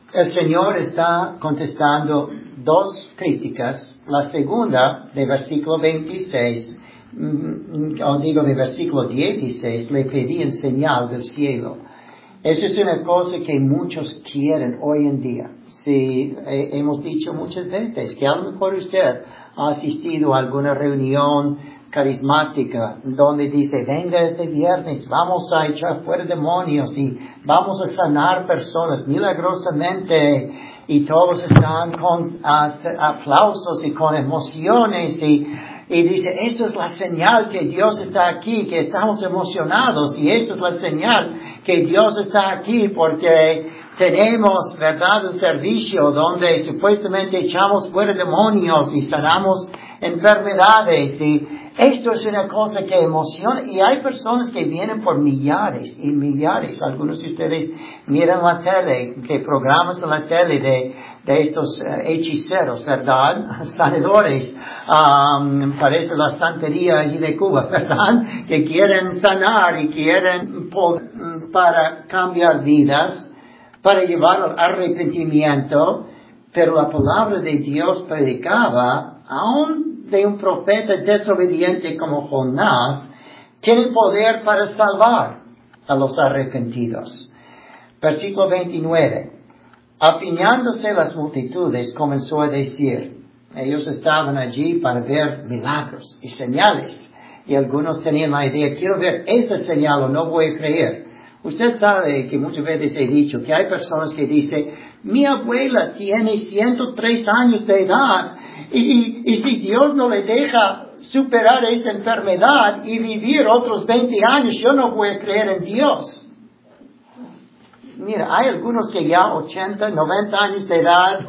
el Señor está contestando dos críticas. La segunda, de versículo 26, o digo de versículo 16, le pedí señal del cielo. Esa es una cosa que muchos quieren hoy en día. Sí, hemos dicho muchas veces que a lo mejor usted ha asistido a alguna reunión carismática donde dice, venga este viernes, vamos a echar fuera demonios y vamos a sanar personas milagrosamente, y todos están con aplausos y con emociones y dice, esto es la señal que Dios está aquí, que estamos emocionados, y esto es la señal que Dios está aquí porque tenemos, ¿verdad?, un servicio donde supuestamente echamos fuera demonios y sanamos enfermedades, y esto es una cosa que emociona, y hay personas que vienen por millares y millares. Algunos de ustedes miran la tele, que programas en la tele de estos hechiceros, ¿verdad? Sanadores, parece la santería allí de Cuba, ¿verdad? Que quieren sanar y quieren para cambiar vidas, para llevar al arrepentimiento, pero la palabra de Dios predicaba, aún de un profeta desobediente como Jonás, tiene poder para salvar a los arrepentidos. Versículo 29. Apiñándose las multitudes, comenzó a decir, ellos estaban allí para ver milagros y señales, y algunos tenían la idea, quiero ver esa señal o no voy a creer. Usted sabe que muchas veces he dicho que hay personas que dicen, mi abuela tiene 103 años de edad, y si Dios no le deja superar esta enfermedad y vivir otros 20 años, yo no voy a creer en Dios. Mira, hay algunos que ya 80, 90 años de edad,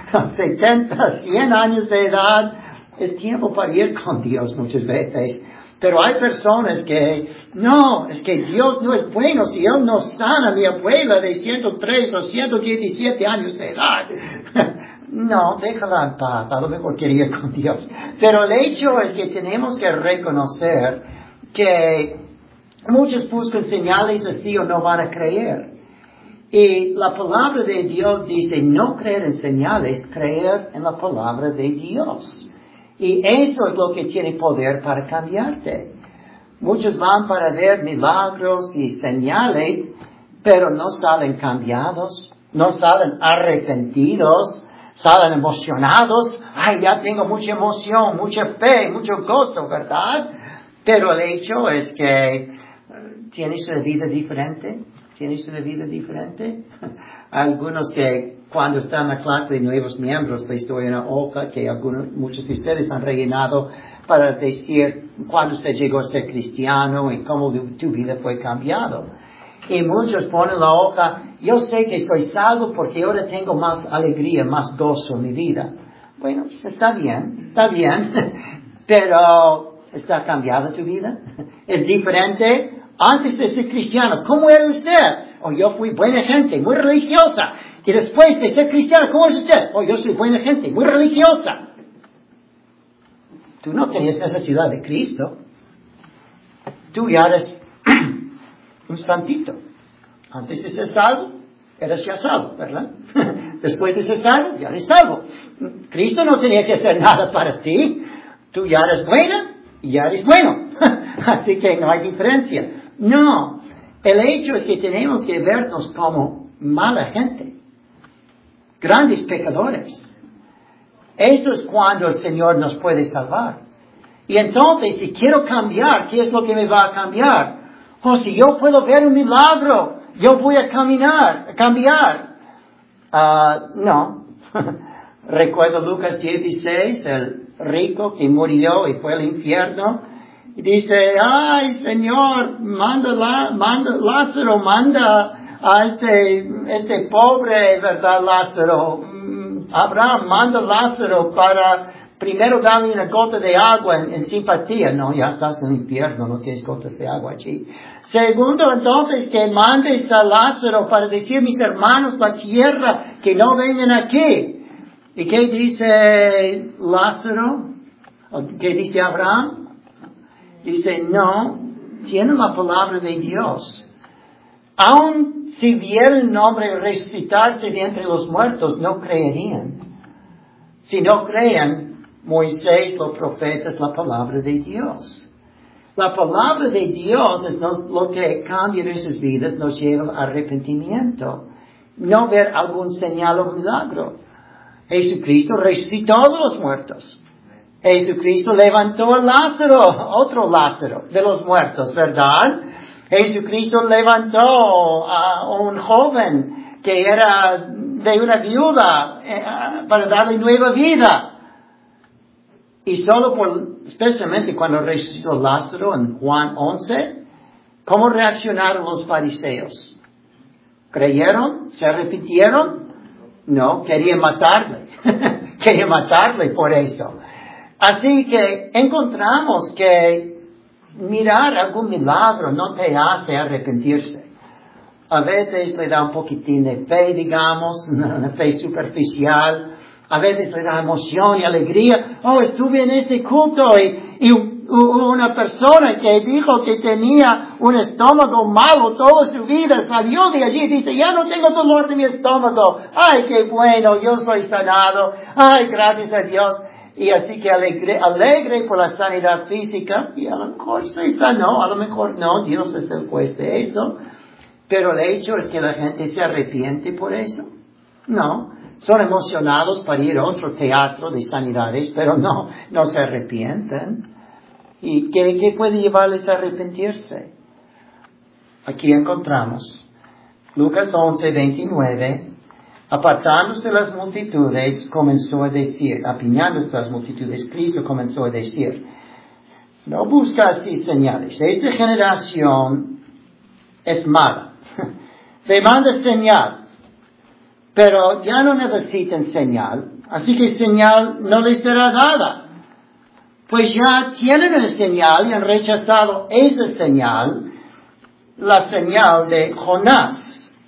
70, 100 años de edad, es tiempo para ir con Dios muchas veces. Pero hay personas que, no, es que Dios no es bueno si Él no sana a mi abuela de 103 o 117 años de edad. No, déjala en paz, a lo mejor quería ir con Dios. Pero el hecho es que tenemos que reconocer que muchos buscan señales así o no van a creer. Y la palabra de Dios dice, no creer en señales, creer en la palabra de Dios. Y eso es lo que tiene poder para cambiarte. Muchos van para ver milagros y señales, pero no salen cambiados, no salen arrepentidos, salen emocionados. Ay, ya tengo mucha emoción, mucha fe, mucho gozo, ¿verdad? Pero el hecho es que tienes una vida diferente. ¿Tienes una vida diferente? Algunos que cuando están en la clase de nuevos miembros les doy una hoja que muchos de ustedes han rellenado para decir cuándo usted llegó a ser cristiano y cómo tu vida fue cambiada. Y muchos ponen la hoja, yo sé que soy salvo porque ahora tengo más alegría, más gozo en mi vida. Bueno, está bien, pero ¿está cambiada tu vida? ¿Es diferente? Antes de ser cristiano, ¿cómo era usted? Oh, yo fui buena gente, muy religiosa. Y después de ser cristiano, ¿cómo es usted? Oh, yo soy buena gente, muy religiosa. Tú no tenías necesidad de Cristo. Tú ya eres un santito. Antes de ser salvo, eres ya salvo, ¿verdad? Después de ser salvo, ya eres salvo. Cristo no tenía que hacer nada para ti. Tú ya eres buena y ya eres bueno. Así que no hay diferencia. No, el hecho es que tenemos que vernos como mala gente, grandes pecadores. Eso es cuando el Señor nos puede salvar. Y entonces, si quiero cambiar, ¿qué es lo que me va a cambiar? Oh, si yo puedo ver un milagro, yo voy a cambiar. No. Recuerdo Lucas 16, el rico que murió y fue al infierno. Y dice, ay, Señor, manda Lázaro, manda a este pobre, ¿verdad, Lázaro? Abraham, manda Lázaro para primero darle una gota de agua en simpatía. No, ya estás en el infierno, no tienes gotas de agua allí. Segundo, entonces, que mandes a Lázaro para decir, mis hermanos, la tierra, que no vengan aquí. ¿Y qué dice Lázaro? ¿Qué dice Abraham? Dice, no, tiene la palabra de Dios. Aun si viera el nombre resucitarse de entre los muertos, no creerían. Si no crean, Moisés, los profetas, la palabra de Dios. La palabra de Dios es lo que cambia nuestras vidas, nos lleva al arrepentimiento. No ver algún señal o milagro. Jesucristo resucitó a los muertos. Jesucristo levantó a Lázaro, otro Lázaro, de los muertos, ¿verdad? Jesucristo levantó a un joven que era de una viuda para darle nueva vida. Y especialmente cuando resucitó Lázaro en Juan 11, ¿cómo reaccionaron los fariseos? ¿Creyeron? ¿Se arrepintieron? No, querían matarle. Querían matarle por eso. Así que encontramos que mirar algún milagro no te hace arrepentirse. A veces le da un poquitín de fe, digamos, una fe superficial. A veces le da emoción y alegría. Oh, estuve en este culto y una persona que dijo que tenía un estómago malo toda su vida salió de allí y dice, ya no tengo dolor de mi estómago. Ay, qué bueno, yo soy sanado. Ay, gracias a Dios. Y así que alegre por la sanidad física, y a lo mejor se sanó, a lo mejor no, Dios es el juez de eso. Pero el hecho es que la gente se arrepiente por eso. No, son emocionados para ir a otro teatro de sanidades, pero no se arrepienten. ¿Y qué puede llevarles a arrepentirse? Aquí encontramos Lucas 11:29. Apartándose de las multitudes, comenzó a decir, apiñándose de las multitudes, Cristo comenzó a decir, no busca así señales. Esta generación es mala. Demanda señal. Pero ya no necesitan señal. Así que señal no les será dada. Pues ya tienen una señal y han rechazado esa señal, la señal de Jonás.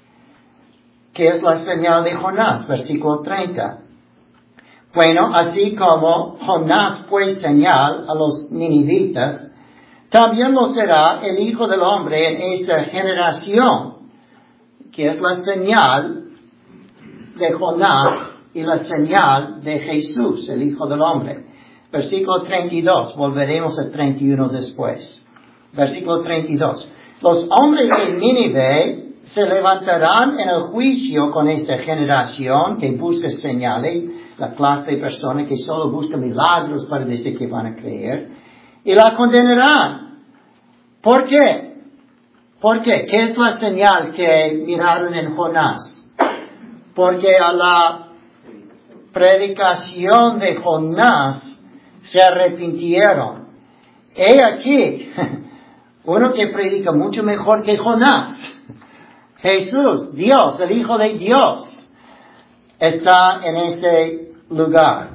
¿Qué es la señal de Jonás? Versículo 30. Bueno, así como Jonás fue señal a los ninivitas, también lo será el Hijo del Hombre en esta generación, que es la señal de Jonás y la señal de Jesús, el Hijo del Hombre. Versículo 32, volveremos al 31 después. Versículo 32. Los hombres de Nínive se levantarán en el juicio con esta generación que busca señales, la clase de personas que solo buscan milagros para decir que van a creer, y la condenarán. ¿Por qué? ¿Por qué? ¿Qué es la señal que miraron en Jonás? Porque a la predicación de Jonás se arrepintieron. He aquí, uno que predica mucho mejor que Jonás. Jesús, Dios, el Hijo de Dios, está en ese lugar.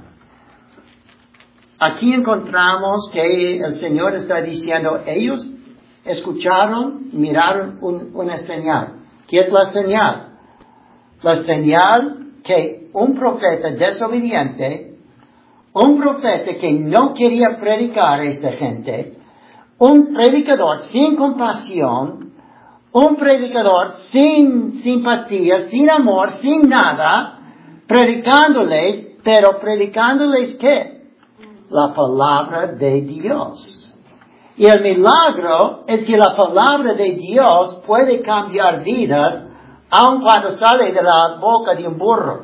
Aquí encontramos que el Señor está diciendo, ellos escucharon, miraron una señal. ¿Qué es la señal? La señal que un profeta desobediente, un profeta que no quería predicar a esta gente, un predicador sin compasión, un predicador sin simpatía, sin amor, sin nada, predicándoles, pero predicándoles ¿qué? La palabra de Dios. Y el milagro es que la palabra de Dios puede cambiar vidas, aun cuando sale de la boca de un burro.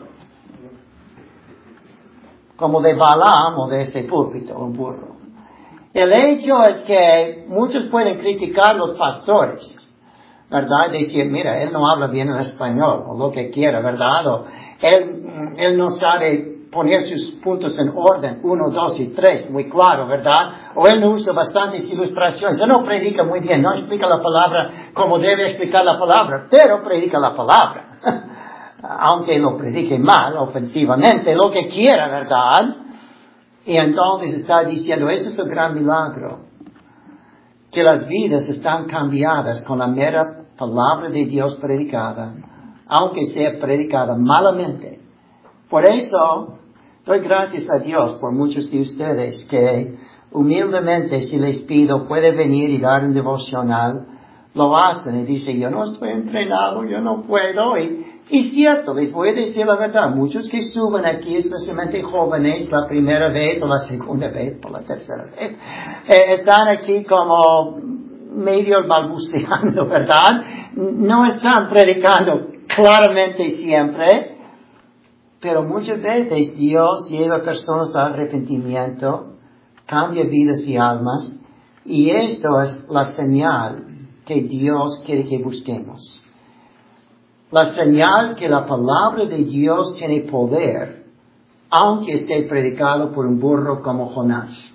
Como de Balaam o de este púlpito, un burro. El hecho es que muchos pueden criticar a los pastores, ¿verdad? Decir, mira, él no habla bien el español, o lo que quiera, ¿verdad? O él no sabe poner sus puntos en orden, 1, 2 y 3, muy claro, ¿verdad? O él no usa bastantes ilustraciones, él no predica muy bien, no explica la palabra como debe explicar la palabra, pero predica la palabra. Aunque lo predique mal, ofensivamente, lo que quiera, ¿verdad? Y entonces está diciendo, ese es el gran milagro, que las vidas están cambiadas con la mera palabra de Dios predicada, aunque sea predicada malamente. Por eso, doy gracias a Dios por muchos de ustedes que humildemente, si les pido, puede venir y dar un devocional lo hacen y dicen, yo no estoy entrenado, yo no puedo. Y cierto, les voy a decir la verdad, muchos que suben aquí, especialmente jóvenes, la primera vez o la segunda vez o la tercera vez, están aquí como medio balbuceando, ¿verdad? No están predicando claramente siempre, pero muchas veces Dios lleva personas al arrepentimiento, cambia vidas y almas, y eso es la señal que Dios quiere que busquemos. La señal que la palabra de Dios tiene poder, aunque esté predicado por un burro como Jonás.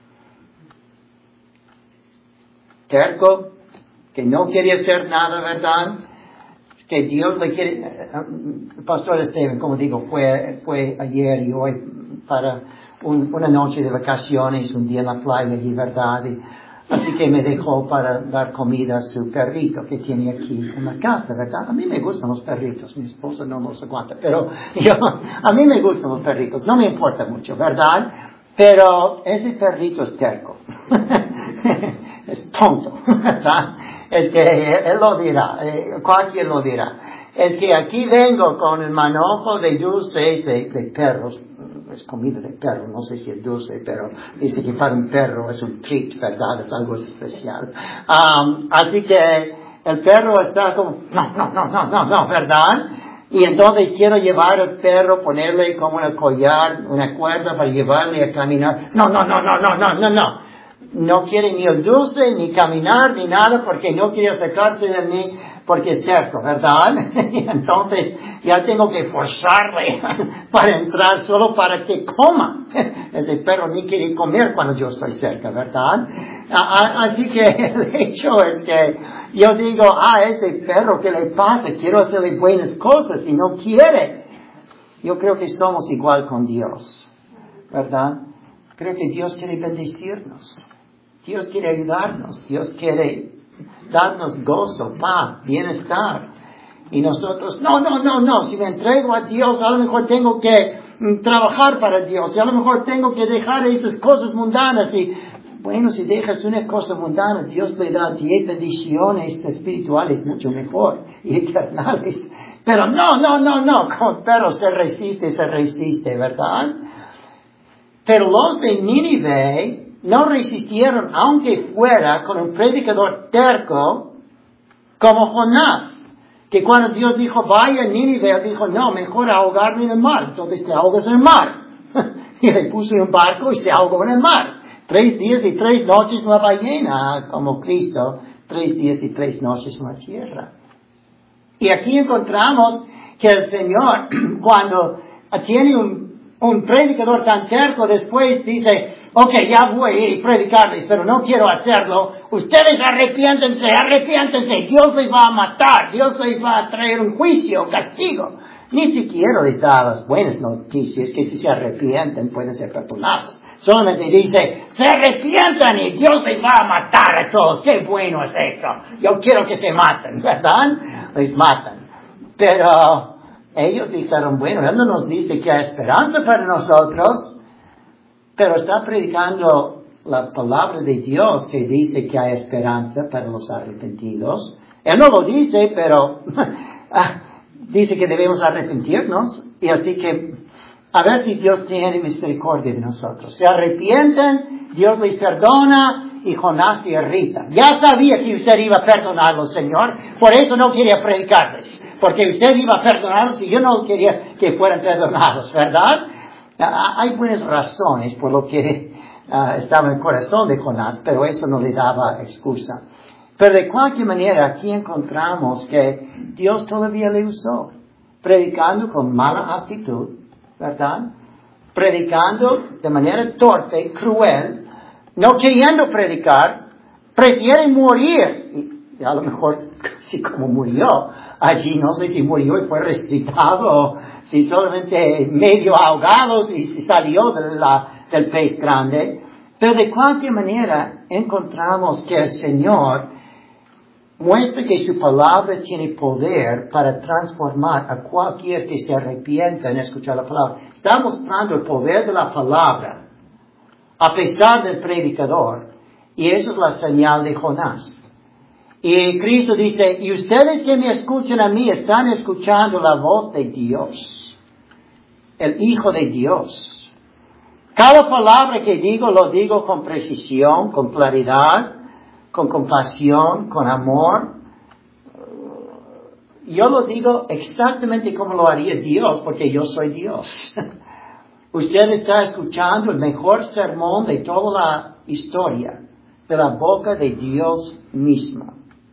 Terco, que no quiere hacer nada, ¿verdad? Que Dios le quiere... Pastor Esteban, como digo, fue ayer y hoy para una noche de vacaciones, un día en la playa y verdad. Así que me dejó para dar comida a su perrito que tiene aquí en la casa, ¿verdad? A mí me gustan los perritos, mi esposa no los aguanta, pero a mí me gustan los perritos, no me importa mucho, ¿verdad? Pero ese perrito es terco, es tonto, ¿verdad? Es que él lo dirá, cualquier lo dirá. Es que aquí vengo con el manojo de dulces de perros. Es comida de perro, no sé si es dulce, pero dice que para un perro es un treat, ¿verdad? Es algo especial. Así que el perro está como, no, ¿verdad? Y entonces quiero llevar al perro, ponerle como un collar, una cuerda para llevarle a caminar. No. No quiere ni el dulce, ni caminar, ni nada, porque no quiere acercarse de mí, porque es cierto, ¿verdad? Y entonces ya tengo que forzarle para entrar solo para que coma. Ese perro ni quiere comer cuando yo estoy cerca, ¿verdad? Así que el hecho es que yo digo, ese perro, ¿qué le pasa? Quiero hacerle buenas cosas y no quiere. Yo creo que somos igual con Dios, ¿verdad? Creo que Dios quiere bendecirnos. Dios quiere ayudarnos. Dios quiere darnos gozo, paz, bienestar. Y nosotros, no. Si me entrego a Dios, a lo mejor tengo que trabajar para Dios. Y a lo mejor tengo que dejar esas cosas mundanas. Y bueno, si dejas una cosa mundana, Dios le da 10 bendiciones espirituales mucho mejor y eternales. Pero pero se resiste, ¿verdad? Pero los de Nínive no resistieron, aunque fuera con un predicador terco como Jonás, que cuando Dios dijo, vaya a Nínive, él dijo, no, mejor ahogarme en el mar. Entonces te ahogas en el mar. Y le puso en un barco y se ahogó en el mar. 3 días y 3 noches en la ballena, como Cristo, 3 días y 3 noches en la tierra. Y aquí encontramos que el Señor, cuando tiene un predicador tan terco, después dice, ya voy a predicarles, pero no quiero hacerlo. Ustedes arrepiéntense, Dios les va a matar, Dios les va a traer un juicio, castigo. Ni siquiera les da las buenas noticias, que si se arrepienten pueden ser perdonados. Solamente dice, se arrepientan y Dios les va a matar a todos. ¡Qué bueno es esto! Yo quiero que se maten, ¿verdad? Les matan. Pero ellos dijeron, bueno, Él no nos dice que hay esperanza para nosotros, pero está predicando la palabra de Dios que dice que hay esperanza para los arrepentidos. Él no lo dice, pero dice que debemos arrepentirnos. Y así que a ver si Dios tiene misericordia de nosotros. Se arrepienten, Dios les perdona y Jonás se irrita. Ya sabía que usted iba a perdonarlos, Señor, por eso no quería predicarles. Porque usted iba a perdonarlos y yo no quería que fueran perdonados, ¿verdad? Hay buenas razones por lo que estaba en el corazón de Jonás, pero eso no le daba excusa. Pero de cualquier manera, aquí encontramos que Dios todavía le usó, predicando con mala actitud, ¿verdad? Predicando de manera torpe, cruel, no queriendo predicar, prefiere morir. Y a lo mejor, así como murió allí, no sé si murió y fue resucitado, o si solamente medio ahogado y si salió del pez grande. Pero de cualquier manera, encontramos que el Señor muestra que su palabra tiene poder para transformar a cualquier que se arrepienta en escuchar la palabra. Está mostrando el poder de la palabra, a pesar del predicador. Y eso es la señal de Jonás. Y Cristo dice, y ustedes que me escuchan a mí están escuchando la voz de Dios, el Hijo de Dios. Cada palabra que digo lo digo con precisión, con claridad, con compasión, con amor. Yo lo digo exactamente como lo haría Dios, porque yo soy Dios. Usted está escuchando el mejor sermón de toda la historia, de la boca de Dios mismo.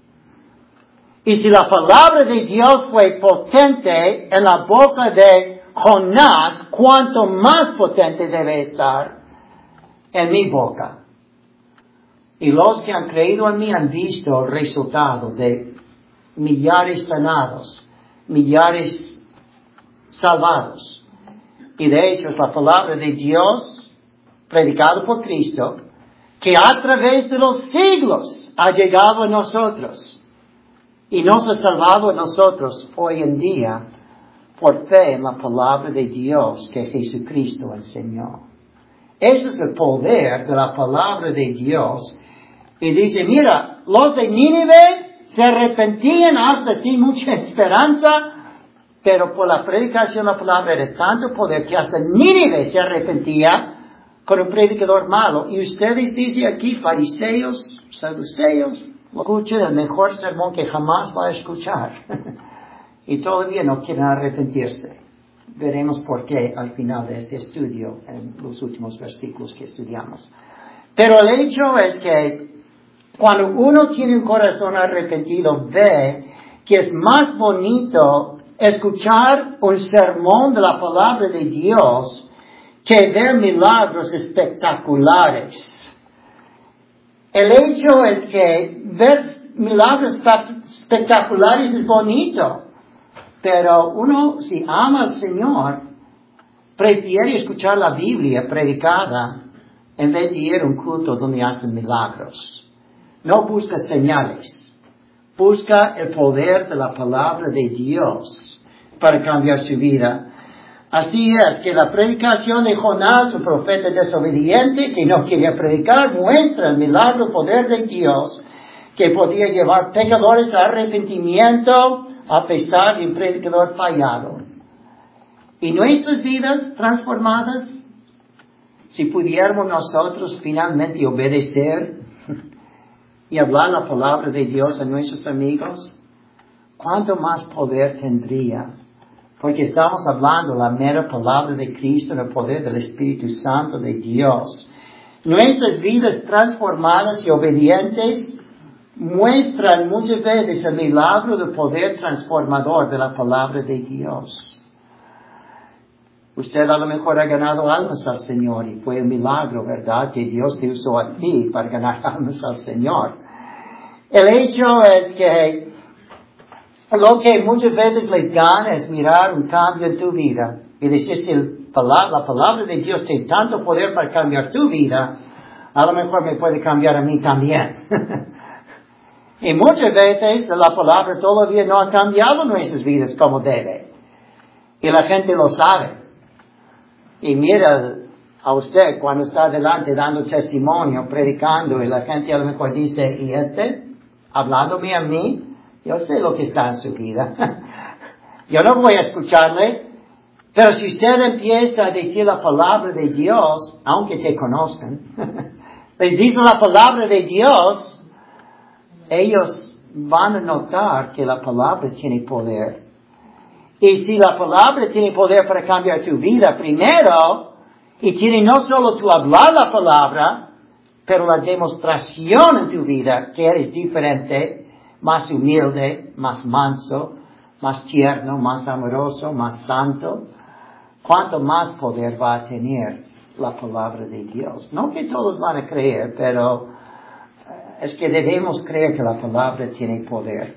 Y si la palabra de Dios fue potente en la boca de Jonás, ¿cuánto más potente debe estar en mi boca? Y los que han creído en mí han visto el resultado de millares sanados, millares salvados. Y de hecho es la palabra de Dios, predicada por Cristo, que a través de los siglos ha llegado a nosotros. Y nos ha salvado a nosotros hoy en día por fe en la palabra de Dios que Jesucristo enseñó. Ese es el poder de la palabra de Dios. Y dice, mira, los de Nínive se arrepentían hasta sin mucha esperanza, pero por la predicación de la palabra era tanto poder que hasta Nínive se arrepentía con un predicador malo. Y ustedes dicen aquí, fariseos, saduceos, escuchen el mejor sermón que jamás va a escuchar. Y todavía no quieren arrepentirse. Veremos por qué al final de este estudio, en los últimos versículos que estudiamos. Pero el hecho es que cuando uno tiene un corazón arrepentido, ve que es más bonito escuchar un sermón de la palabra de Dios que ver milagros espectaculares. El hecho es que ver milagros espectaculares es bonito, pero uno, si ama al Señor, prefiere escuchar la Biblia predicada en vez de ir a un culto donde hacen milagros. No busca señales, busca el poder de la palabra de Dios para cambiar su vida. Así es que la predicación de Jonás, un profeta desobediente que no quería predicar, muestra el milagro poder de Dios que podía llevar pecadores a arrepentimiento a pesar de un predicador fallado. Y nuestras vidas transformadas, si pudiéramos nosotros finalmente obedecer y hablar la palabra de Dios a nuestros amigos, ¿cuánto más poder tendría? Porque estamos hablando la mera palabra de Cristo en el poder del Espíritu Santo de Dios. Nuestras vidas transformadas y obedientes muestran muchas veces el milagro del poder transformador de la palabra de Dios. Usted a lo mejor ha ganado almas al Señor y fue un milagro, ¿verdad? Que Dios te usó a ti para ganar almas al Señor. El hecho es que lo que muchas veces les gana es mirar un cambio en tu vida y decir si la palabra de Dios tiene tanto poder para cambiar tu vida, a lo mejor me puede cambiar a mí también. Y muchas veces la palabra todavía no ha cambiado nuestras vidas como debe. Y la gente lo sabe. Y mira a usted cuando está delante dando testimonio, predicando, y la gente a lo mejor dice, ¿y hablándome a mí? Yo sé lo que está en su vida. Yo no voy a escucharle. Pero si usted empieza a decir la palabra de Dios, aunque te conozcan, les dice la palabra de Dios, ellos van a notar que la palabra tiene poder. Y si la palabra tiene poder para cambiar tu vida primero, y tiene no solo tu hablar la palabra, pero la demostración en tu vida que eres diferente, más humilde, más manso, más tierno, más amoroso, más santo, cuánto más poder va a tener la palabra de Dios. No que todos van a creer, pero es que debemos creer que la palabra tiene poder.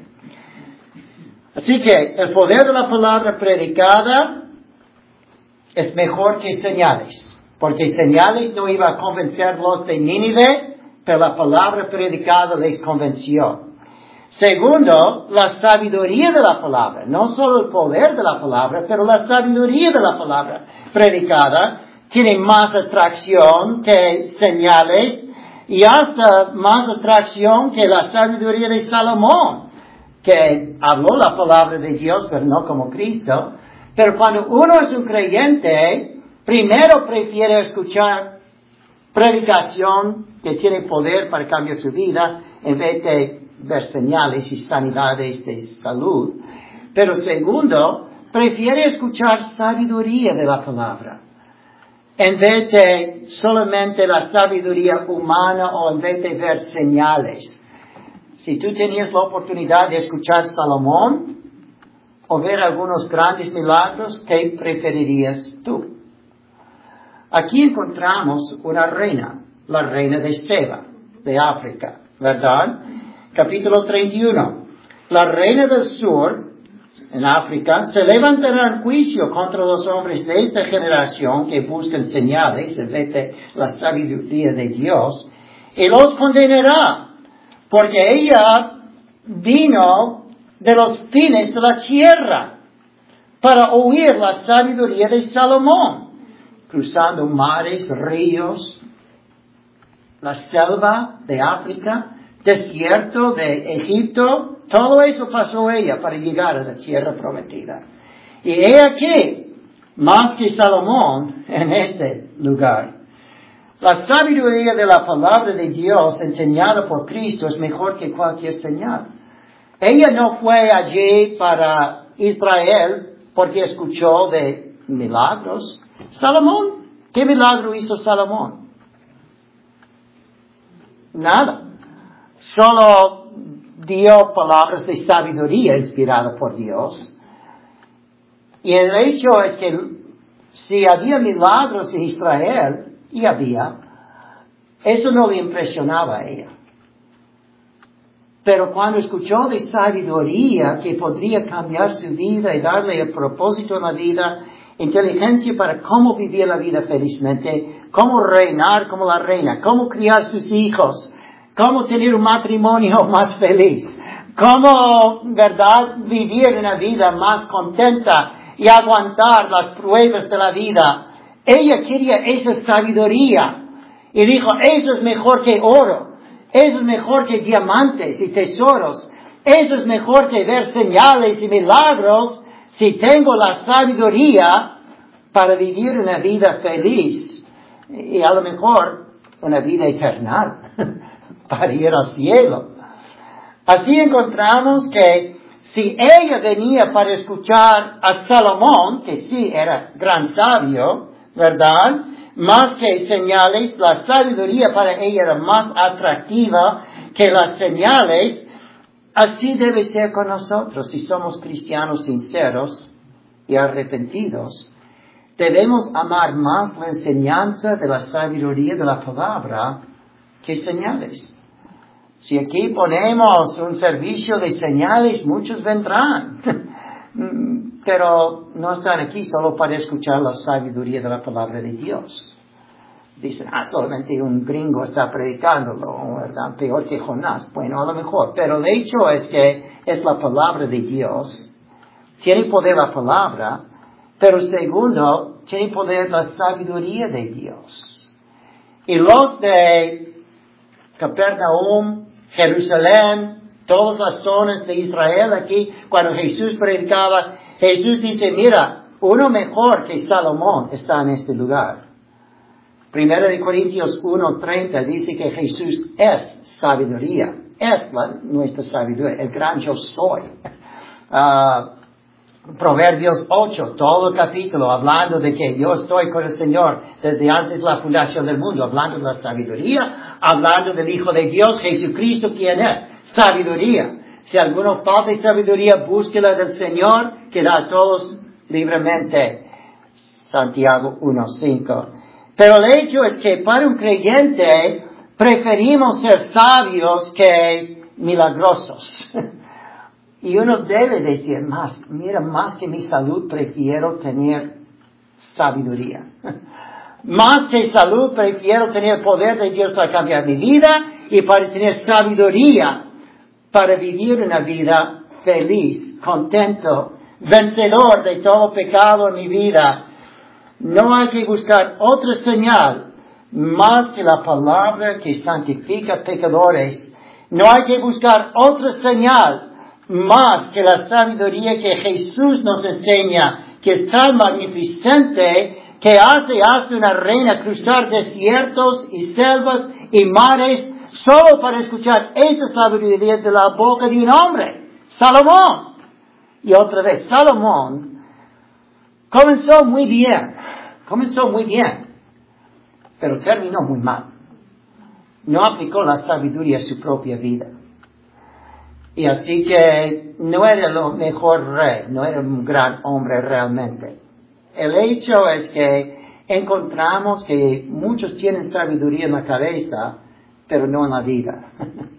Así que el poder de la palabra predicada es mejor que señales, porque señales no iba a convencer los de Nínive, pero la palabra predicada les convenció. Segundo, la sabiduría de la palabra, no solo el poder de la palabra, pero la sabiduría de la palabra predicada tiene más atracción que señales y hasta más atracción que la sabiduría de Salomón, que habló la palabra de Dios, pero no como Cristo. Pero cuando uno es un creyente, primero prefiere escuchar predicación que tiene poder para cambiar su vida, en vez de ver señales y sanidades de salud. Pero segundo, prefiere escuchar sabiduría de la palabra, en vez de solamente la sabiduría humana o en vez de ver señales. Si tú tenías la oportunidad de escuchar Salomón o ver algunos grandes milagros, ¿qué preferirías tú? Aquí encontramos una reina, la reina de Seba, de África, ¿verdad? Capítulo 31. La reina del sur, en África, se levantará en juicio contra los hombres de esta generación que buscan señales en vez de la sabiduría de Dios, y los condenará, porque ella vino de los fines de la tierra para oír la sabiduría de Salomón, cruzando mares, ríos, la selva de África, desierto de Egipto. Todo eso pasó ella para llegar a la tierra prometida. Y he aquí, más que Salomón en este lugar. La sabiduría de la palabra de Dios enseñada por Cristo es mejor que cualquier señal. Ella no fue allí para Israel porque escuchó de milagros. Salomón, ¿qué milagro hizo Salomón? Nada. Solo dio palabras de sabiduría inspirada por Dios. Y el hecho es que si había milagros en Israel, y había, eso no le impresionaba a ella. Pero cuando escuchó de sabiduría que podría cambiar su vida y darle el propósito en la vida, inteligencia para cómo vivir la vida felizmente, cómo reinar como la reina, cómo criar sus hijos, cómo tener un matrimonio más feliz, cómo, verdad, vivir una vida más contenta y aguantar las pruebas de la vida. Ella quería esa sabiduría y dijo, eso es mejor que oro, eso es mejor que diamantes y tesoros, eso es mejor que ver señales y milagros si tengo la sabiduría para vivir una vida feliz y a lo mejor una vida eterna para ir al cielo. Así encontramos que si ella venía para escuchar a Salomón, que sí era gran sabio, ¿verdad? Más que señales, la sabiduría para ella era más atractiva que las señales. Así debe ser con nosotros. Si somos cristianos sinceros y arrepentidos, debemos amar más la enseñanza de la sabiduría de la palabra que señales. Si aquí ponemos un servicio de señales, muchos vendrán. Pero no están aquí solo para escuchar la sabiduría de la palabra de Dios. Dicen, solamente un gringo está predicándolo, ¿verdad? Peor que Jonás. Bueno, a lo mejor. Pero el hecho es que es la palabra de Dios. Tiene poder la palabra. Pero segundo, tiene poder la sabiduría de Dios. Y los de Capernaum, Jerusalén, todas las zonas de Israel aquí, cuando Jesús predicaba, Jesús dice, mira, uno mejor que Salomón está en este lugar. Primera de Corintios 1:30 dice que Jesús es sabiduría, es nuestra sabiduría, el gran yo soy. Proverbios 8, todo el capítulo, hablando de que yo estoy con el Señor desde antes de la fundación del mundo, hablando de la sabiduría, hablando del Hijo de Dios, Jesucristo, quien es sabiduría. Si alguno falta de sabiduría, búsquela del Señor, que da a todos libremente. Santiago 1:5. Pero el hecho es que para un creyente preferimos ser sabios que milagrosos. Y uno debe decir más que mi salud prefiero tener sabiduría. Más que salud prefiero tener el poder de Dios para cambiar mi vida y para tener sabiduría para vivir una vida feliz, contento, vencedor de todo pecado en mi vida. No hay que buscar otra señal más que la palabra que santifica pecadores. No hay que buscar otra señal más que la sabiduría que Jesús nos enseña, que es tan magnificente que hace hasta una reina cruzar desiertos y selvas y mares solo para escuchar esa sabiduría de la boca de un hombre, Salomón. Y otra vez, Salomón comenzó muy bien, pero terminó muy mal. No aplicó la sabiduría a su propia vida. Y así que no era lo mejor rey, no era un gran hombre realmente. El hecho es que encontramos que muchos tienen sabiduría en la cabeza, pero no en la vida.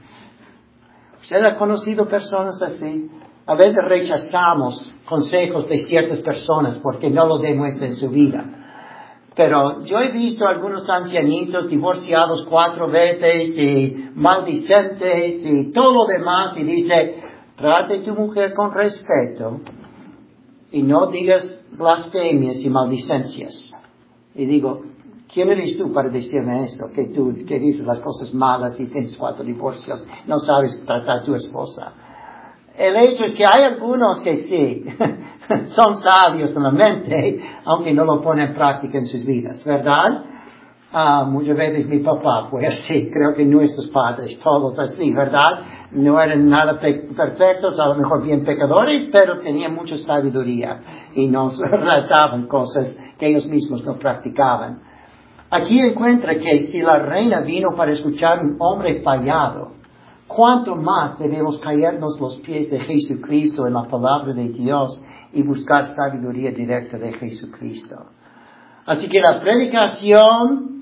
¿Usted ha conocido personas así? A veces rechazamos consejos de ciertas personas porque no lo demuestran en su vida. Pero yo he visto algunos ancianitos divorciados 4 veces y maldicentes y todo lo demás y dice, trate a tu mujer con respeto y no digas blasfemias y maldicencias. Y digo, ¿quién eres tú para decirme eso? Que tú que dices las cosas malas y tienes 4 divorcios, no sabes tratar a tu esposa. El hecho es que hay algunos que sí, son sabios en la mente, aunque no lo ponen en práctica en sus vidas, ¿verdad? Muchas veces mi papá fue así, creo que nuestros padres, todos así, ¿verdad? No eran nada perfectos, a lo mejor bien pecadores, pero tenían mucha sabiduría y nos relataban cosas que ellos mismos no practicaban. Aquí encuentra que si la reina vino para escuchar a un hombre fallado, ¿cuánto más debemos caernos los pies de Jesucristo en la palabra de Dios y buscar sabiduría directa de Jesucristo? Así que la predicación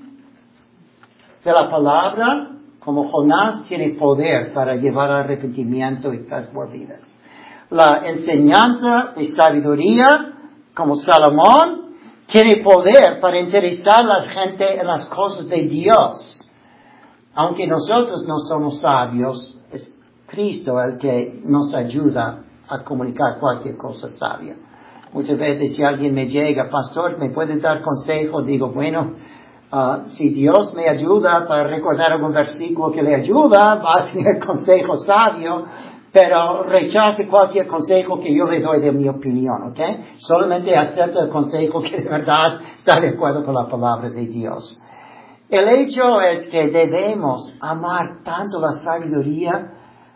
de la palabra, como Jonás, tiene poder para llevar al arrepentimiento y transformadas. La enseñanza de sabiduría, como Salomón, tiene poder para interesar a la gente en las cosas de Dios. Aunque nosotros no somos sabios, es Cristo el que nos ayuda a comunicar cualquier cosa sabia. Muchas veces si alguien me llega, pastor, ¿me puede dar consejo? Digo, bueno, si Dios me ayuda para recordar algún versículo que le ayuda, va a tener consejo sabio, pero rechace cualquier consejo que yo le doy de mi opinión, ¿ok? Solamente acepta el consejo que de verdad está de acuerdo con la palabra de Dios. El hecho es que debemos amar tanto la sabiduría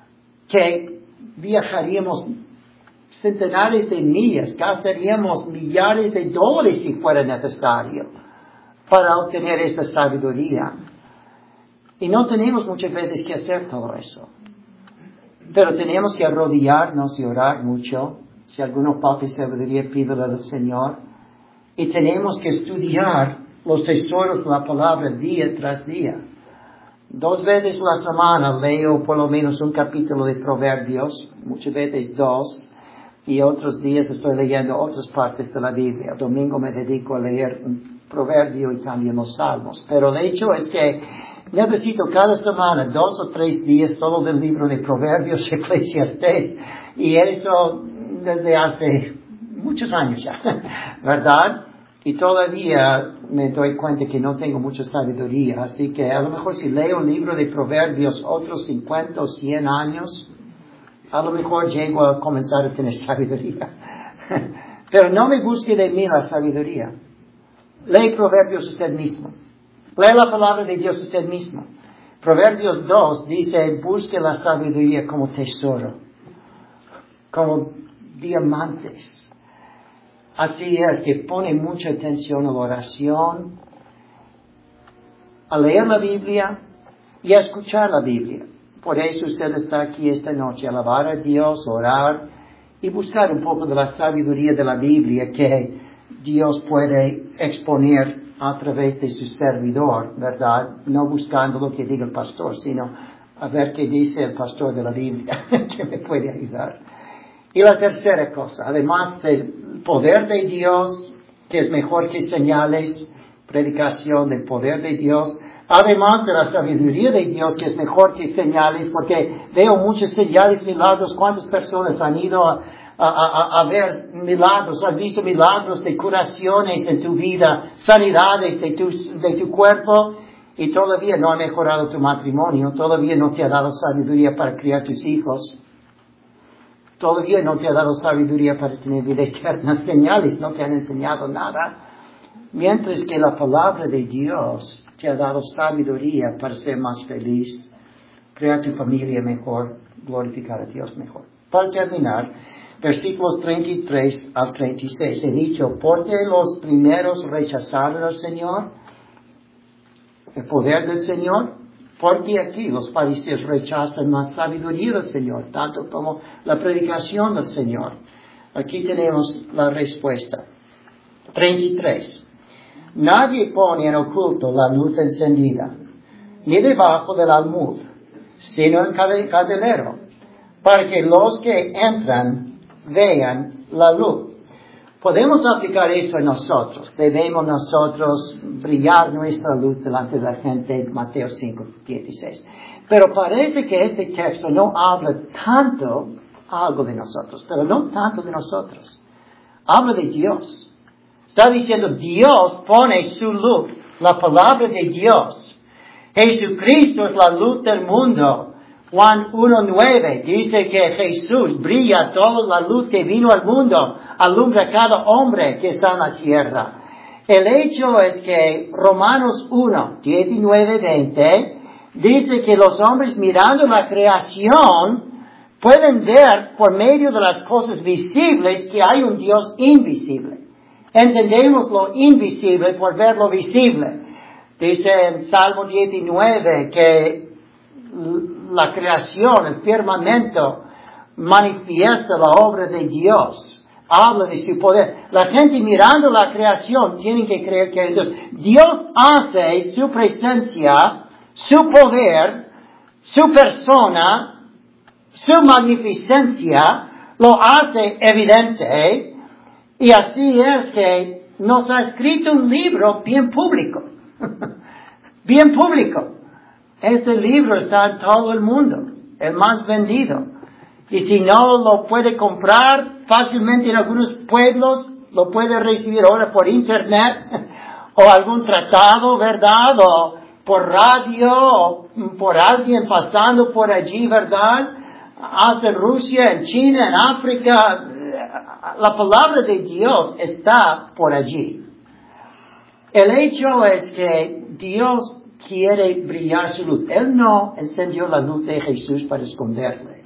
que viajaríamos centenares de millas, gastaríamos millares de dólares si fuera necesario para obtener esta sabiduría. Y no tenemos muchas veces que hacer todo eso. Pero tenemos que arrodillarnos y orar mucho. Si alguno falta sabiduría, pídela al Señor. Y tenemos que estudiar los tesoros de la palabra día tras día. 2 veces a la semana leo por lo menos un capítulo de Proverbios, muchas veces 2, y otros días estoy leyendo otras partes de la Biblia. El domingo me dedico a leer un proverbio y también los salmos. Pero el hecho es que necesito cada semana 2 o 3 días solo del libro de Proverbios y Eclesiastés, y eso desde hace muchos años ya, ¿verdad? Y todavía me doy cuenta que no tengo mucha sabiduría, así que a lo mejor si leo un libro de Proverbios otros 50 o 100 años, a lo mejor llego a comenzar a tener sabiduría. Pero no me busque de mí la sabiduría. Lee Proverbios usted mismo. Lee la palabra de Dios usted mismo. Proverbios 2 dice, busque la sabiduría como tesoro, como diamantes. Así es que pone mucha atención a la oración, a leer la Biblia y a escuchar la Biblia. Por eso usted está aquí esta noche, alabar a Dios, orar y buscar un poco de la sabiduría de la Biblia que Dios puede exponer a través de su servidor, ¿verdad? No buscando lo que diga el pastor, sino a ver qué dice el pastor de la Biblia, que me puede ayudar. Y la tercera cosa, además del poder de Dios, que es mejor que señales, predicación del poder de Dios, además de la sabiduría de Dios, que es mejor que señales, porque veo muchas señales, milagros. ¿Cuántas personas han ido a ver milagros, has visto milagros de curaciones en tu vida, sanidades de tu cuerpo, y todavía no ha mejorado tu matrimonio, todavía no te ha dado sabiduría para criar tus hijos, todavía no te ha dado sabiduría para tener vida eterna, señales no te han enseñado nada, mientras que la palabra de Dios te ha dado sabiduría para ser más feliz, crear tu familia mejor, glorificar a Dios mejor. Para terminar, versículos 33 al 36, he dicho, porque los primeros rechazaron al Señor, el poder del Señor, porque aquí los fariseos rechazan la sabiduría del Señor, tanto como la predicación del Señor. Aquí tenemos la respuesta. 33. Nadie pone en oculto la luz encendida, ni debajo del almud, sino en candelero, para que los que entran vean la luz. Podemos aplicar esto en nosotros. Debemos nosotros brillar nuestra luz delante de la gente, Mateo 5:16. Pero parece que este texto no habla tanto algo de nosotros, pero no tanto de nosotros. Habla de Dios. Está diciendo, Dios pone su luz, la palabra de Dios. Jesucristo es la luz del mundo. Juan 1:9 dice que Jesús brilla toda la luz que vino al mundo, alumbra a cada hombre que está en la tierra. El hecho es que Romanos 1:19-20 dice que los hombres mirando la creación pueden ver por medio de las cosas visibles que hay un Dios invisible. Entendemos lo invisible por ver lo visible. Dice en Salmo 19 que la creación, el firmamento, manifiesta la obra de Dios. Habla de su poder. La gente mirando la creación tiene que creer que hay Dios. Dios hace su presencia, su poder, su persona, su magnificencia, lo hace evidente. Y así es que nos ha escrito un libro bien público. Bien público. Este libro está en todo el mundo, el más vendido. Y si no lo puede comprar fácilmente en algunos pueblos, lo puede recibir ahora por internet, o algún tratado, ¿verdad? O por radio, o por alguien pasando por allí, ¿verdad? Hasta en Rusia, en China, en África. La palabra de Dios está por allí. El hecho es que Dios quiere brillar su luz. Él no encendió la luz de Jesús para esconderle.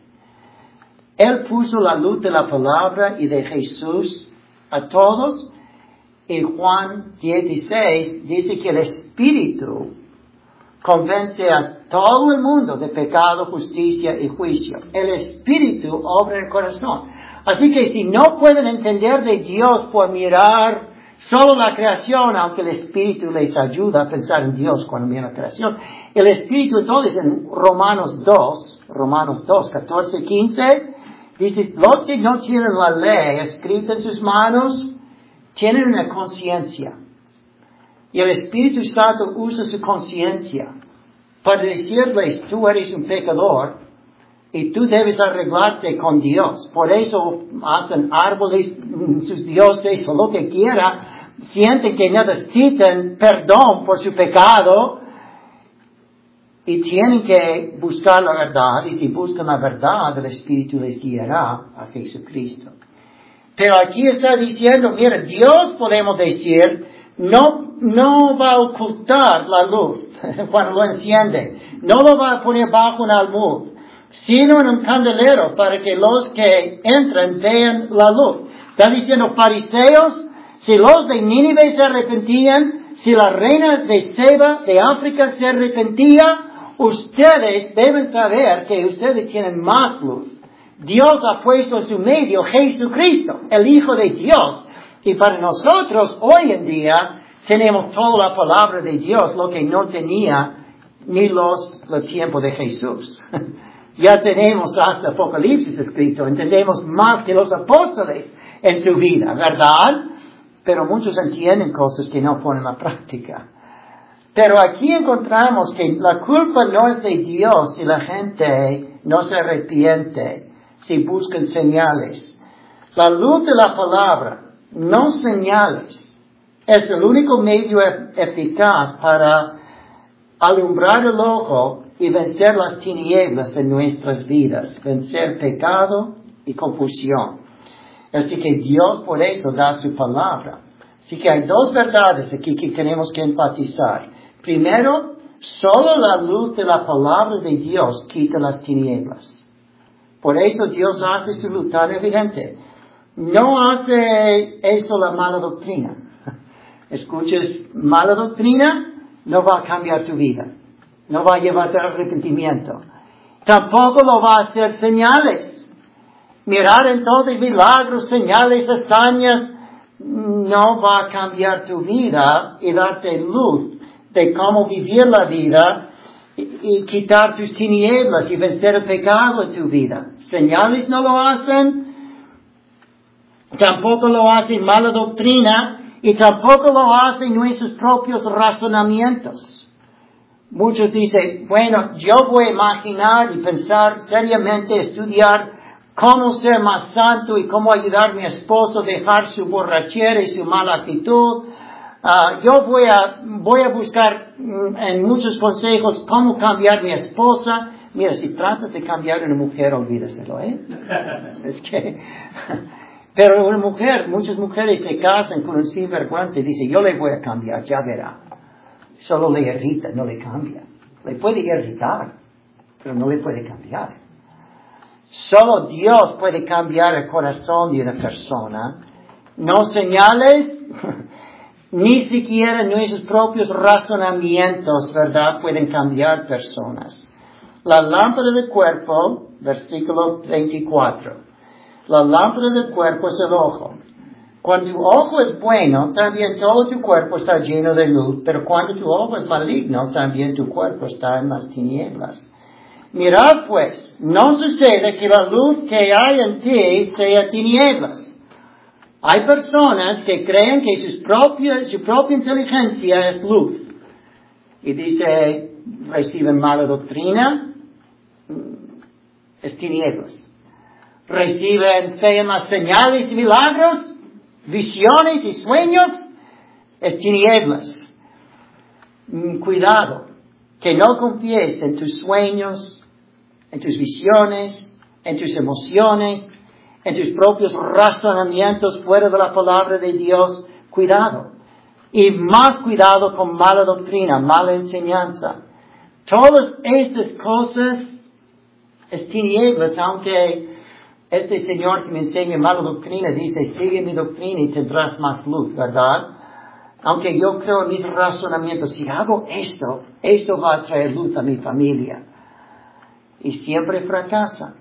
Él puso la luz de la palabra y de Jesús a todos. Y Juan 16 dice que el Espíritu convence a todo el mundo de pecado, justicia y juicio. El Espíritu obra en el corazón. Así que si no pueden entender de Dios por mirar solo la creación, aunque el Espíritu les ayuda a pensar en Dios cuando miran la creación, el Espíritu entonces en Romanos 2, 14, 15, dice, los que no tienen la ley escrita en sus manos, tienen una conciencia. Y el Espíritu Santo usa su conciencia para decirles, tú eres un pecador, y tú debes arreglarte con Dios. Por eso hacen árboles, sus dioses o lo que quiera, sienten que necesitan perdón por su pecado y tienen que buscar la verdad. Y si buscan la verdad, el Espíritu les guiará a Jesucristo. Pero aquí está diciendo, mira, Dios podemos decir, no va a ocultar la luz cuando lo enciende. No lo va a poner bajo un almud, sino en un candelero para que los que entran vean la luz. Está diciendo, fariseos, si los de Nínive se arrepentían, si la reina de Seba de África se arrepentía, ustedes deben saber que ustedes tienen más luz. Dios ha puesto en su medio Jesucristo, el Hijo de Dios. Y para nosotros hoy en día tenemos toda la palabra de Dios, lo que no tenía ni el tiempo de Jesús. Ya tenemos hasta Apocalipsis escrito, entendemos más que los apóstoles en su vida, ¿verdad? Pero muchos entienden cosas que no ponen en la práctica. Pero aquí encontramos que la culpa no es de Dios si la gente no se arrepiente, si buscan señales. La luz de la palabra, no señales, es el único medio eficaz para alumbrar el ojo y vencer las tinieblas de nuestras vidas, vencer pecado y confusión. Así que Dios por eso da su palabra. Así que hay dos verdades aquí que tenemos que enfatizar. Primero, solo la luz de la palabra de Dios quita las tinieblas. Por eso Dios hace su luz tan evidente. No hace eso la mala doctrina. Escuchas mala doctrina, no va a cambiar tu vida. No va a llevarte al arrepentimiento. Tampoco lo va a hacer señales. Mirar entonces milagros, señales, hazañas, no va a cambiar tu vida y darte luz de cómo vivir la vida y quitar tus tinieblas y vencer el pecado en tu vida. Señales no lo hacen, tampoco lo hacen mala doctrina y tampoco lo hacen nuestros propios razonamientos. Muchos dicen, bueno, yo voy a imaginar y pensar seriamente, estudiar cómo ser más santo y cómo ayudar a mi esposo a dejar su borrachera y su mala actitud. Yo voy a buscar en muchos consejos cómo cambiar mi esposa. Mira, si tratas de cambiar a una mujer, olvídaselo, Es que, pero una mujer, muchas mujeres se casan con un sinvergüenza y dicen, yo le voy a cambiar, ya verá. Solo le irrita, no le cambia. Le puede irritar, pero no le puede cambiar. Solo Dios puede cambiar el corazón de una persona. No señales, ni siquiera nuestros propios razonamientos, ¿verdad?, pueden cambiar personas. La lámpara del cuerpo, versículo 34. La lámpara del cuerpo es el ojo. Cuando tu ojo es bueno, también todo tu cuerpo está lleno de luz, pero cuando tu ojo es maligno, también tu cuerpo está en las tinieblas. Mirad pues, no sucede que la luz que hay en ti sea tinieblas. Hay personas que creen que su propia inteligencia es luz. Y dice, reciben mala doctrina, es tinieblas. Reciben fe en las señales y milagros, visiones y sueños, es tinieblas. Cuidado, que no confíes en tus sueños, en tus visiones, en tus emociones, en tus propios razonamientos fuera de la palabra de Dios. Cuidado. Y más cuidado con mala doctrina, mala enseñanza. Todas estas cosas es tinieblas, aunque este señor que me enseña mala doctrina dice, sigue mi doctrina y tendrás más luz, ¿verdad? Aunque yo creo en mis razonamientos, si hago esto va a traer luz a mi familia. Y siempre fracasa.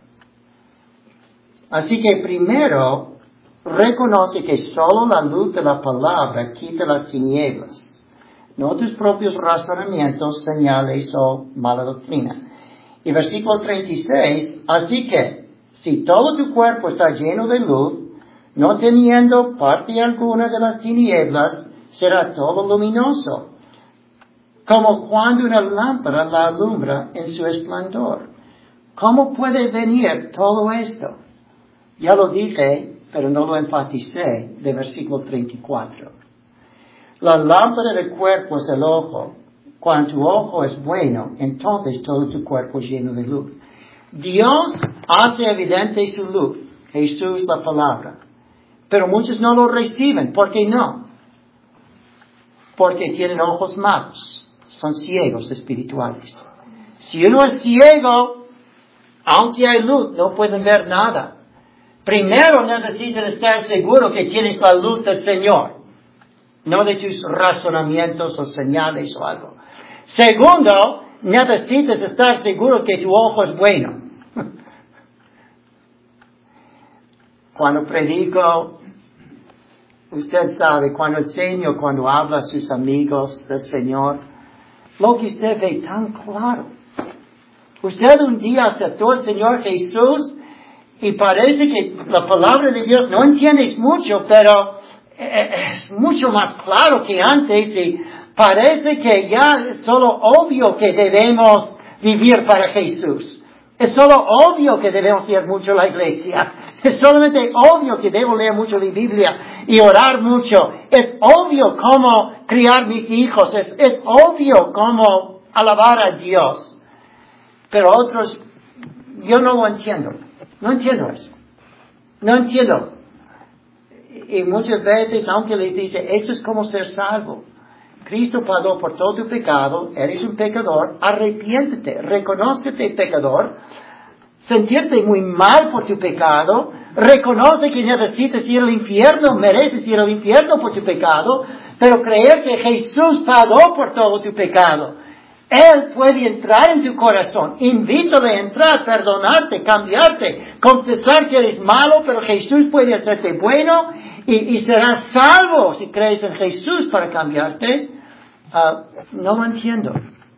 Así que primero, reconoce que solo la luz de la palabra quita las tinieblas, no tus propios razonamientos, señales o mala doctrina. Y versículo 36, así que, si todo tu cuerpo está lleno de luz, no teniendo parte alguna de las tinieblas, será todo luminoso, como cuando una lámpara la alumbra en su esplendor. ¿Cómo puede venir todo esto? Ya lo dije, pero no lo enfaticé, de versículo 34. La lámpara del cuerpo es el ojo. Cuando tu ojo es bueno, entonces todo tu cuerpo es lleno de luz. Dios hace evidente su luz, Jesús la palabra. Pero muchos no lo reciben. ¿Por qué no? Porque tienen ojos malos. Son ciegos espirituales. Si uno es ciego, aunque hay luz, no pueden ver nada. Primero necesitan estar seguros que tienes la luz del Señor, no de tus razonamientos o señales o algo. Segundo, necesitas estar seguro que tu ojo es bueno. Cuando predico, usted sabe, cuando enseño, cuando habla a sus amigos del Señor, lo que usted ve tan claro. Usted un día aceptó al Señor Jesús y parece que la palabra de Dios no entiendes mucho, pero es mucho más claro que antes y parece que ya es solo obvio que debemos vivir para Jesús. Es solo obvio que debemos ir mucho a la iglesia. Es solamente obvio que debo leer mucho la Biblia y orar mucho. Es obvio cómo criar mis hijos. Es obvio cómo alabar a Dios. Pero otros, yo no lo entiendo. No entiendo eso. No entiendo. Y muchas veces, aunque les dice, eso es como ser salvo. Cristo pagó por todo tu pecado, eres un pecador, arrepiéntete, reconócete pecador, sentirte muy mal por tu pecado, reconoce que necesitas ir al infierno, mereces ir al infierno por tu pecado, pero creer que Jesús pagó por todo tu pecado. Él puede entrar en tu corazón, invítale a entrar, perdonarte, cambiarte, confesar que eres malo, pero Jesús puede hacerte bueno y serás salvo si crees en Jesús para cambiarte. No lo entiendo.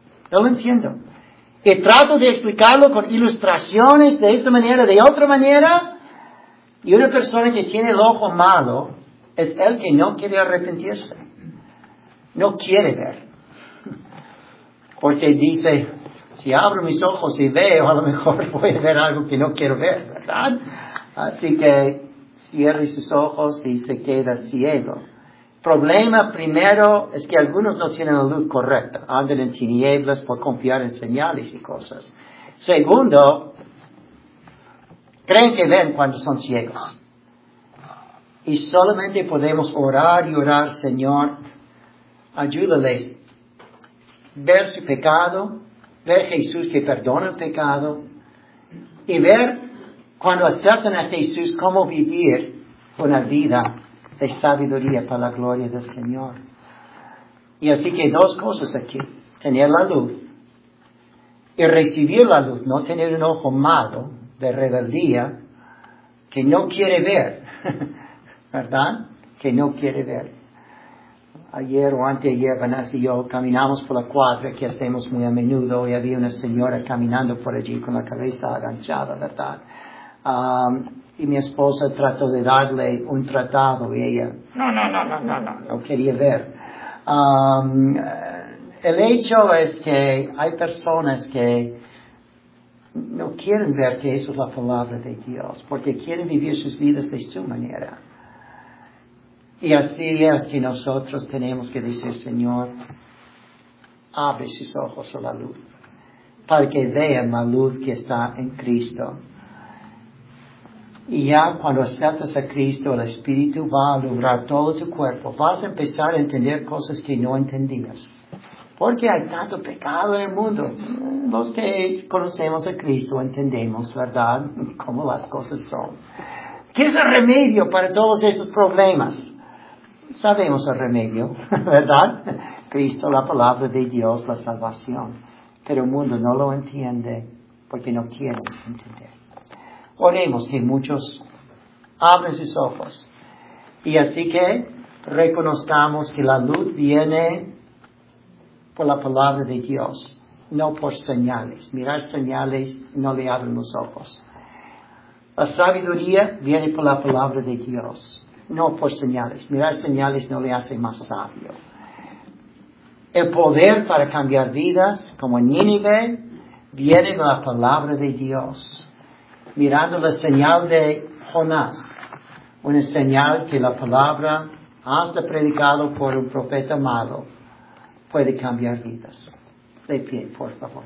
Y trato de explicarlo con ilustraciones de esta manera, de otra manera. Y una persona que tiene el ojo malo es el que no quiere arrepentirse. No quiere ver. Porque dice, si abro mis ojos y veo, a lo mejor voy a ver algo que no quiero ver, ¿verdad? Así que cierre sus ojos y se queda ciego. Problema primero es que algunos no tienen la luz correcta, andan en tinieblas por confiar en señales y cosas. Segundo, creen que ven cuando son ciegos. Y solamente podemos orar y orar, Señor, ayúdales ver su pecado, ver Jesús que perdona el pecado y ver cuando aceptan a Jesús cómo vivir una vida de sabiduría para la gloria del Señor. Y así que dos cosas aquí. Tener la luz y recibir la luz. No tener un ojo malo de rebeldía que no quiere ver. ¿Verdad? Que no quiere ver. Ayer o anteayer, Vanessa y yo caminamos por la cuadra que hacemos muy a menudo y había una señora caminando por allí con la cabeza agachada, ¿verdad? Y mi esposa trató de darle un tratado y ella, no quería ver. El hecho es que hay personas que no quieren ver que eso es la palabra de Dios, porque quieren vivir sus vidas de su manera. Y así es que nosotros tenemos que decir, Señor, abre sus ojos a la luz, para que vean la luz que está en Cristo. Y ya cuando aceptas a Cristo, el Espíritu va a alumbrar todo tu cuerpo. Vas a empezar a entender cosas que no entendías. Porque hay tanto pecado en el mundo. Los que conocemos a Cristo entendemos, ¿verdad?, cómo las cosas son. ¿Qué es el remedio para todos esos problemas? Sabemos el remedio, ¿verdad? Cristo, la palabra de Dios, la salvación. Pero el mundo no lo entiende porque no quiere entender. Oremos que muchos abren sus ojos. Y así que reconozcamos que la luz viene por la palabra de Dios, no por señales. Mirar señales no le abren los ojos. La sabiduría viene por la palabra de Dios, no por señales. Mirar señales no le hace más sabio. El poder para cambiar vidas, como en Nínive, viene de la palabra de Dios. Mirando la señal de Jonás, una señal que la palabra, hasta predicado por un profeta malo, puede cambiar vidas. De pie, por favor.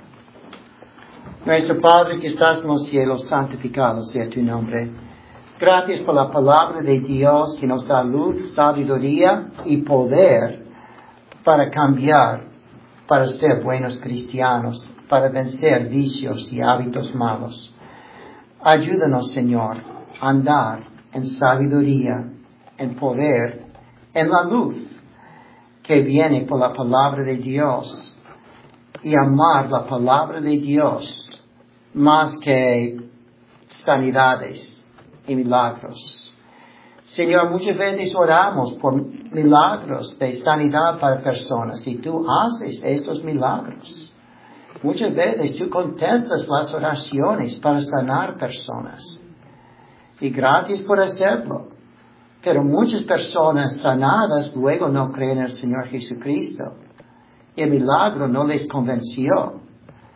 Nuestro Padre que estás en los cielos, santificado sea tu nombre. Gracias por la palabra de Dios que nos da luz, sabiduría y poder para cambiar, para ser buenos cristianos, para vencer vicios y hábitos malos. Ayúdanos, Señor, a andar en sabiduría, en poder, en la luz que viene por la palabra de Dios y amar la palabra de Dios más que sanidades y milagros. Señor, muchas veces oramos por milagros de sanidad para personas y tú haces estos milagros. Muchas veces tú contestas las oraciones para sanar personas. Y gracias por hacerlo. Pero muchas personas sanadas luego no creen en el Señor Jesucristo. Y el milagro no les convenció.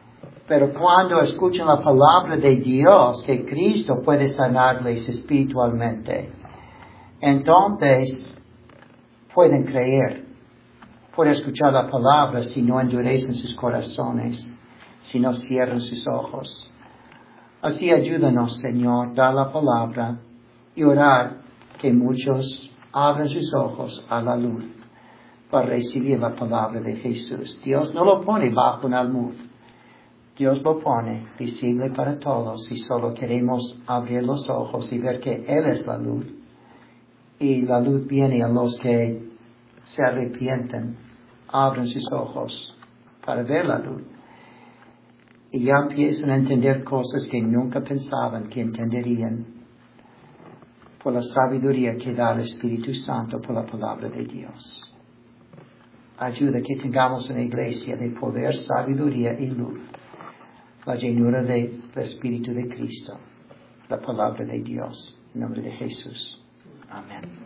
Pero cuando escuchan la palabra de Dios, que Cristo puede sanarles espiritualmente, entonces pueden creer, pueden escuchar la palabra si no endurecen sus corazones, si no cierran sus ojos. Así ayúdanos, Señor, dar la palabra y orar que muchos abran sus ojos a la luz para recibir la palabra de Jesús. Dios no lo pone bajo un almud. Dios lo pone visible para todos y solo queremos abrir los ojos y ver que Él es la luz. Y la luz viene a los que se arrepienten, abren sus ojos para ver la luz. Y ya empiezan a entender cosas que nunca pensaban que entenderían por la sabiduría que da el Espíritu Santo por la palabra de Dios. Ayuda que tengamos una iglesia de poder, sabiduría y luz. La llenura del Espíritu de Cristo, la palabra de Dios, en nombre de Jesús. Amén.